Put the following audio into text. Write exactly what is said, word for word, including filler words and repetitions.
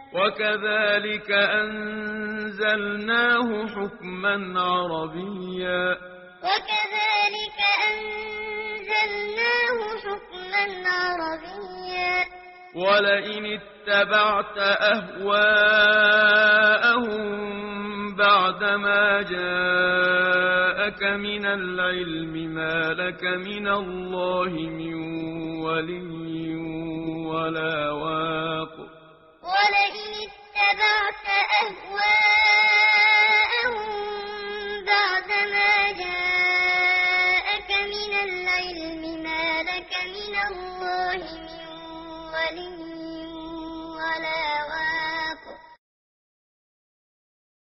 وكذلك أنزلناه حكما عربيا وكذلك أنزلناه حكما عربيا ولئن اتبعت أهواءهم بعدما جاءك من العلم ما لك من الله من ولي ولا واق ولئن اتبعت أهواءهم بعدما جاءك من العلم ما لك من الله من ولي